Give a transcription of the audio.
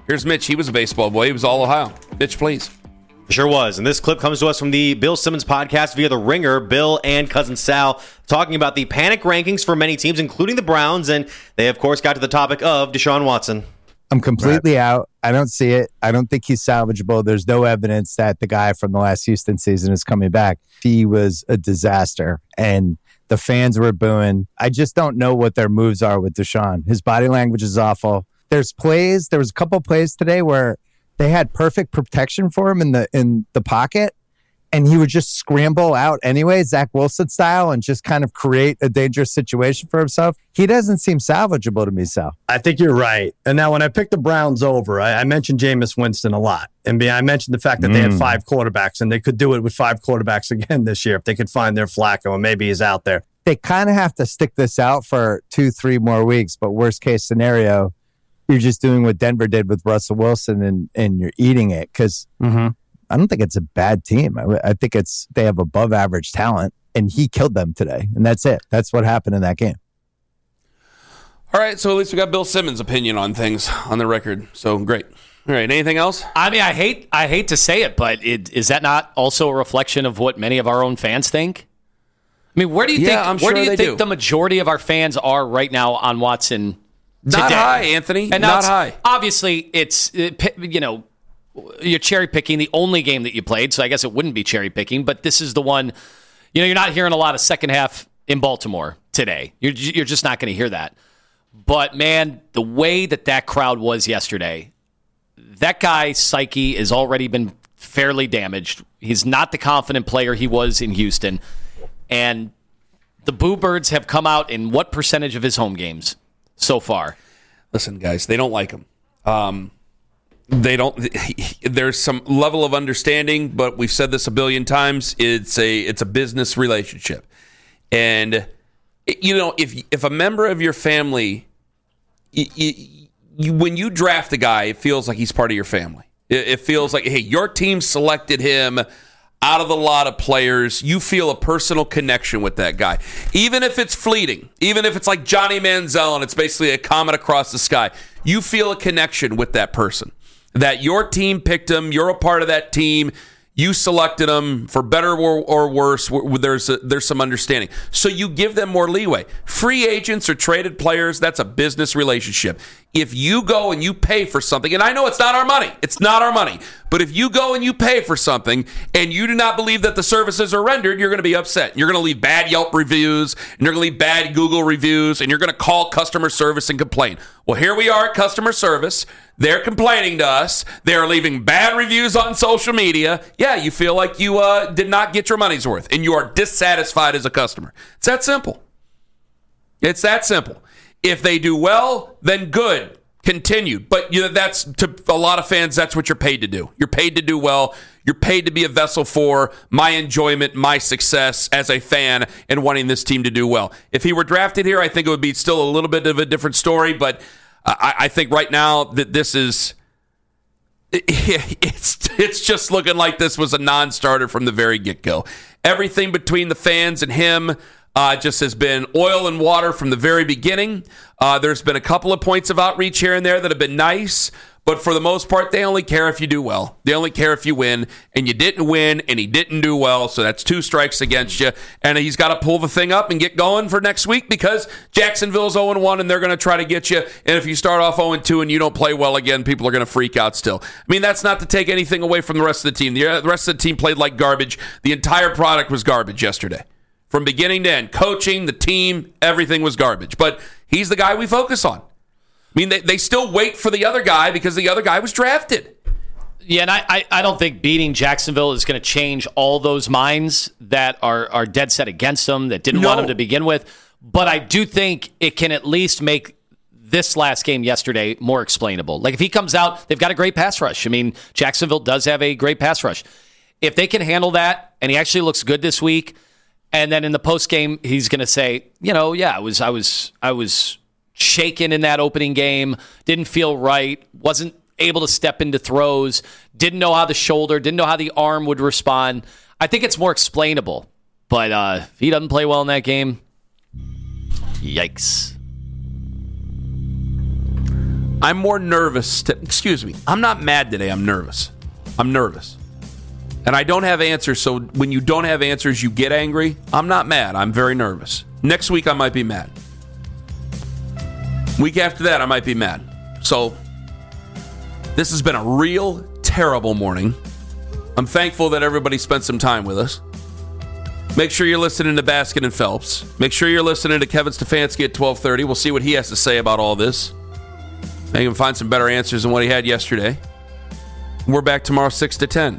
Here's Mitch. He was a baseball boy. He was all Ohio. Mitch, please. Sure was. And this clip comes to us from the Bill Simmons podcast via The Ringer. Bill and Cousin Sal talking about the panic rankings for many teams, including the Browns. And they, of course, got to the topic of Deshaun Watson. I'm completely out. I don't see it. I don't think he's salvageable. There's no evidence that the guy from the last Houston season is coming back. He was a disaster, and the fans were booing. I just don't know what their moves are with Deshaun. His body language is awful. There was a couple plays today where they had perfect protection for him in the pocket, and he would just scramble out anyway, Zach Wilson style, and just kind of create a dangerous situation for himself. He doesn't seem salvageable to me, Sal. I think you're right. And now when I picked the Browns over, I mentioned Jameis Winston a lot. And I mentioned the fact that they had 5 quarterbacks, and they could do it with 5 quarterbacks again this year if they could find their Flacco, and maybe he's out there. They kind of have to stick this out for 2-3 more weeks, but worst case scenario, you're just doing what Denver did with Russell Wilson and you're eating it because I don't think it's a bad team. I think they have above average talent, and he killed them today, and that's it. That's what happened in that game. All right, so at least we got Bill Simmons' opinion on things on the record. So great. All right, anything else? I mean, I hate to say it, but is that not also a reflection of what many of our own fans think? I mean, where do you think the majority of our fans are right now on Watson? Not today? high, Anthony. And not high. Obviously, it's you're cherry picking the only game that you played, so I guess it wouldn't be cherry picking. But this is the one. You're not hearing a lot of second half in Baltimore today. You're just not going to hear that. But man, the way that crowd was yesterday, that guy's psyche has already been fairly damaged. He's not the confident player he was in Houston, and the Boo Birds have come out in what percentage of his home games so far? Listen, guys, they don't like him. They don't. There's some level of understanding, but we've said this a billion times. It's a business relationship, and if a member of your family, when you draft a guy, it feels like he's part of your family. It feels like, hey, your team selected him out of the lot of players. You feel a personal connection with that guy. Even if it's fleeting, even if it's like Johnny Manziel and it's basically a comet across the sky, you feel a connection with that person. That your team picked him, you're a part of that team, you selected him, for better or worse, there's some understanding. So you give them more leeway. Free agents or traded players, that's a business relationship. If you go and you pay for something, and I know it's not our money, but if you go and you pay for something and you do not believe that the services are rendered, you're going to be upset. You're going to leave bad Yelp reviews, and you're going to leave bad Google reviews, and you're going to call customer service and complain. Well, here we are at customer service. They're complaining to us. They're leaving bad reviews on social media. Yeah, you feel like you did not get your money's worth, and you are dissatisfied as a customer. It's that simple. It's that simple. If they do well, then good. Continue. But that's, to a lot of fans, that's what you're paid to do. You're paid to do well. You're paid to be a vessel for my enjoyment, my success as a fan, and wanting this team to do well. If he were drafted here, I think it would be still a little bit of a different story, but I think right now that this is... It's just looking like this was a non-starter from the very get-go. Everything between the fans and him just has been oil and water from the very beginning. There's been a couple of points of outreach here and there that have been nice, but for the most part, they only care if you do well. They only care if you win, and you didn't win, and he didn't do well, so that's 2 strikes against you, and he's got to pull the thing up and get going for next week because Jacksonville's 0-1, and they're going to try to get you, and if you start off 0-2 and you don't play well again, people are going to freak out still. I mean, that's not to take anything away from the rest of the team. The rest of the team played like garbage. The entire product was garbage yesterday. From beginning to end, coaching, the team, everything was garbage. But he's the guy we focus on. I mean, they still wait for the other guy because the other guy was drafted. Yeah, and I don't think beating Jacksonville is going to change all those minds that are dead set against him, that didn't want him to begin with. But I do think it can at least make this last game yesterday more explainable. Like, if he comes out, they've got a great pass rush. I mean, Jacksonville does have a great pass rush. If they can handle that, and he actually looks good this week, and then in the post game, he's going to say, I was shaken in that opening game, didn't feel right, wasn't able to step into throws, didn't know how the shoulder, didn't know how the arm would respond. I think it's more explainable. But if he doesn't play well in that game, yikes. I'm more nervous. I'm not mad today. I'm nervous. And I don't have answers, so when you don't have answers, you get angry. I'm not mad. I'm very nervous. Next week, I might be mad. Week after that, I might be mad. So this has been a real terrible morning. I'm thankful that everybody spent some time with us. Make sure you're listening to Baskin and Phelps. Make sure you're listening to Kevin Stefanski at 12:30. We'll see what he has to say about all this. Maybe we can find some better answers than what he had yesterday. We're back tomorrow 6 to 10.